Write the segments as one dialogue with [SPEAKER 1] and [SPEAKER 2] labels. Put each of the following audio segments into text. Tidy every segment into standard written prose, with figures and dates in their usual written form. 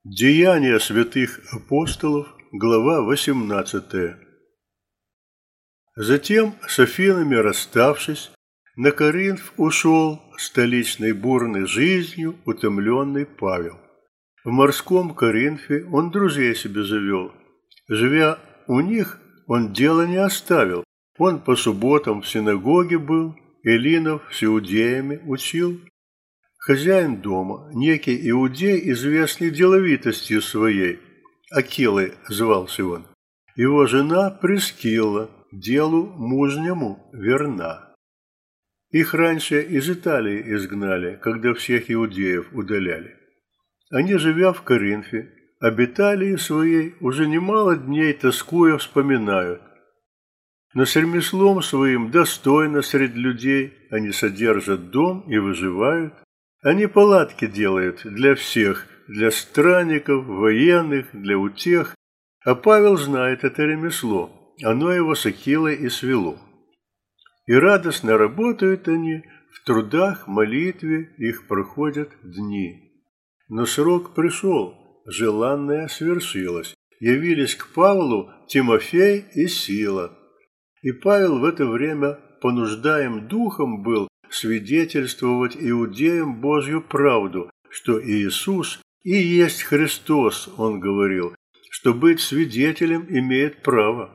[SPEAKER 1] Деяния святых апостолов, глава 18. Затем, с Афинами расставшись, на Коринф ушел столичной бурной жизнью утомленный Павел. В морском Коринфе он друзей себе завел. Живя у них, он дела не оставил. Он по субботам в синагоге был, эллинов с иудеями учил. Хозяин дома, некий иудей, известный деловитостью своей, Акилой звался он. Его жена Прискилла, делу мужнему верна. Их раньше из Италии изгнали, когда всех иудеев удаляли. Они, живя в Коринфе, об Италии своей уже немало дней тоскуя вспоминают. Но с ремеслом своим достойно средь людей они содержат дом и выживают. Они палатки делают для всех, для странников, военных, для утех. А Павел знает это ремесло, оно его с Акилой и свело. И радостно работают они, в трудах, молитве их проходят дни. Но срок пришел, желанное свершилось. Явились к Павлу Тимофей и Сила. И Павел в это время понуждаем духом был свидетельствовать иудеям Божью правду, что Иисус и есть Христос, он говорил, что быть свидетелем имеет право.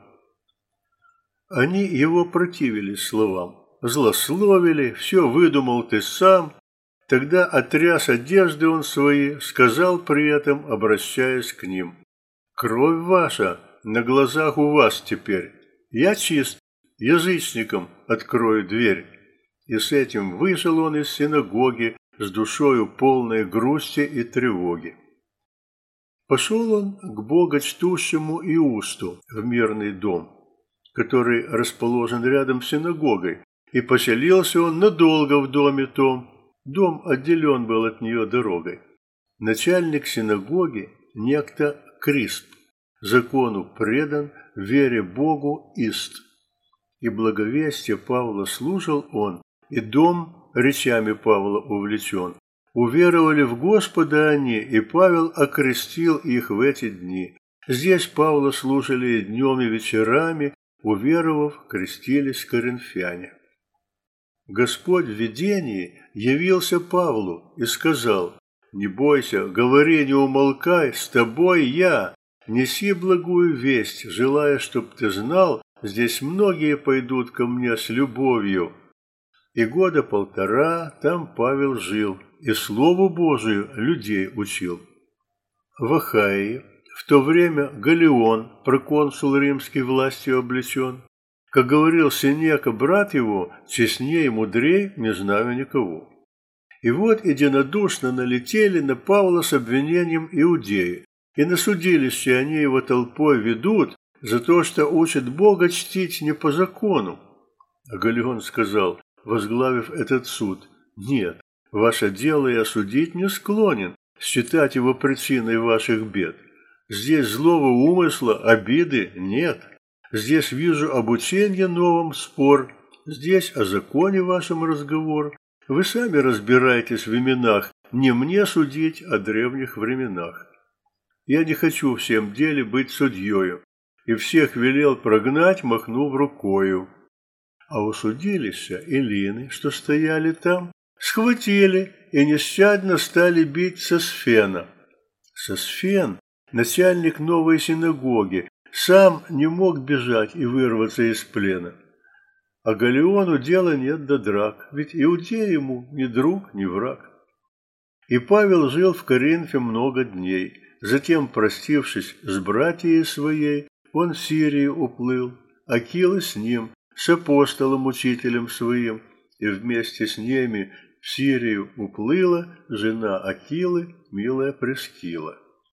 [SPEAKER 1] Они его противились словам, злословили, все выдумал ты сам. Тогда отряс одежды он свои, сказал при этом, обращаясь к ним: «Кровь ваша на глазах у вас теперь, я чист, язычникам открою дверь». И с этим вышел он из синагоги с душою полной грусти и тревоги. Пошел он к богочтущему Иусту в мирный дом, который расположен рядом с синагогой, и поселился он надолго в доме том. Дом отделен был от нее дорогой. Начальник синагоги, некто Крисп, закону предан, вере Богу ист. И благовестие Павла слушал он, и дом речами Павла увлечен. Уверовали в Господа они, и Павел окрестил их в эти дни. Здесь Павла слушали и днем, и вечерами, уверовав, крестились коринфяне. Господь в видении явился Павлу и сказал: «Не бойся, говори, не умолкай, с тобой я. Неси благую весть, желая, чтоб ты знал, здесь многие пойдут ко мне с любовью». И года полтора там Павел жил, и Слову Божию людей учил. В Ахайе в то время Галлион, проконсул римский, властью облечен. Как говорил Сенека, брат его, честнее и мудрей не знаю никого. И вот единодушно налетели на Павла с обвинением иудеи, и на судилище они его толпой ведут за то, что учат Бога чтить не по закону. А Галлион сказал, возглавив этот суд: «Нет, ваше дело я судить не склонен, считать его причиной ваших бед. Здесь злого умысла, обиды нет. Здесь вижу обучение новым спор, здесь о законе вашем разговор. Вы сами разбирайтесь в именах, не мне судить о древних временах. Я не хочу в всем деле быть судьёю, и всех велел прогнать, махнув рукою». А у судилища эллины, что стояли там, схватили и нещадно стали бить Сосфена. Сосфен, начальник новой синагоги, сам не мог бежать и вырваться из плена. А Галлиону дела нет до драк, ведь иудей ему ни друг, ни враг. И Павел жил в Коринфе много дней. Затем, простившись с братьей своей, он в Сирию уплыл, Акила с ним, с апостолом-учителем своим, и вместе с ними в Сирию уплыла жена Акилы, милая Прискилла.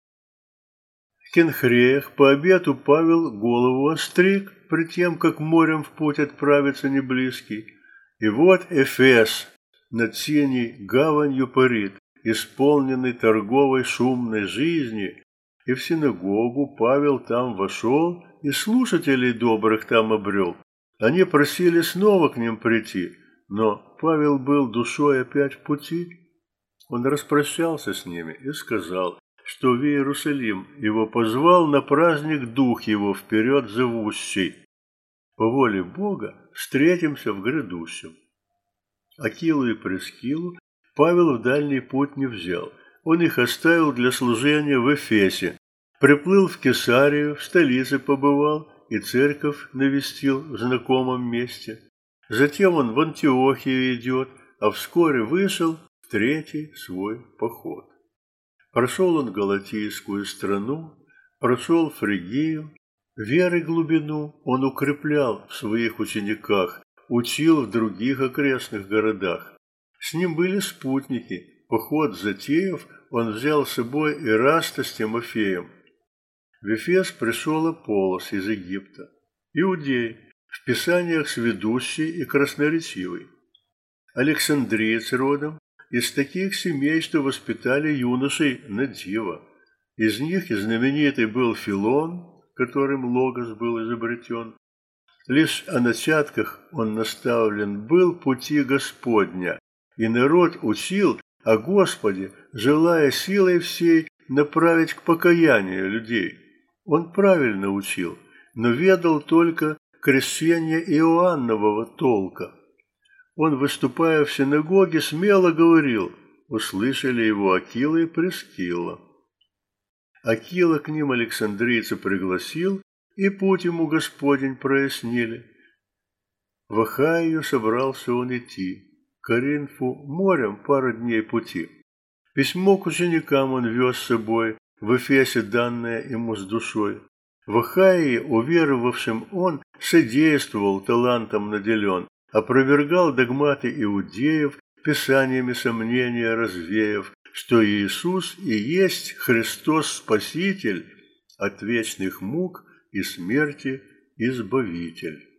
[SPEAKER 1] В Кенхреях по обету Павел голову остриг, при тем, как морем в путь отправиться неблизкий. И вот Эфес над синей гаванью парит, исполненный торговой шумной жизни, и в синагогу Павел там вошел, и слушателей добрых там обрел. Они просили снова к ним прийти, но Павел был душой опять в пути. Он распрощался с ними и сказал: что в Иерусалим его позвал на праздник Дух его вперед зовущий. По воле Бога встретимся в грядущем. Акилу и Прискилу Павел в дальний путь не взял. Он их оставил для служения в Эфесе, приплыл в Кесарию, в столице побывал и церковь навестил в знакомом месте. Затем он в Антиохию идет, а вскоре вышел в третий свой поход. Прошел он Галатийскую страну, прошел Фригию, веры глубину он укреплял в своих учениках, учил в других окрестных городах. С ним были спутники. Поход затеяв, он взял с собой Ираста с Тимофеем. В Эфес пришел Аполлос из Египта, иудей, в писаниях сведущий и красноречивый. Александриец родом, из таких семей, что воспитали юношей на диво. Из них и знаменитый был Филон, которым Логос был изобретен. Лишь о начатках он наставлен был пути Господня, и народ учил о Господе, желая силой всей направить к покаянию людей. Он правильно учил, но ведал только крещение Иоаннового толка. Он, выступая в синагоге, смело говорил, услышали его Акила и Прискила. Акила к ним александрийца пригласил, и путь ему Господень прояснили. В Ахайю собрался он идти, к Коринфу морем пару дней пути. Письмо к ученикам он вез с собой, в Эфесе данное ему с душой. В Ахайе, уверовавшим он, содействовал, талантом наделен, опровергал догматы иудеев, писаниями сомнения развеяв, что Иисус и есть Христос Спаситель, от вечных мук и смерти Избавитель.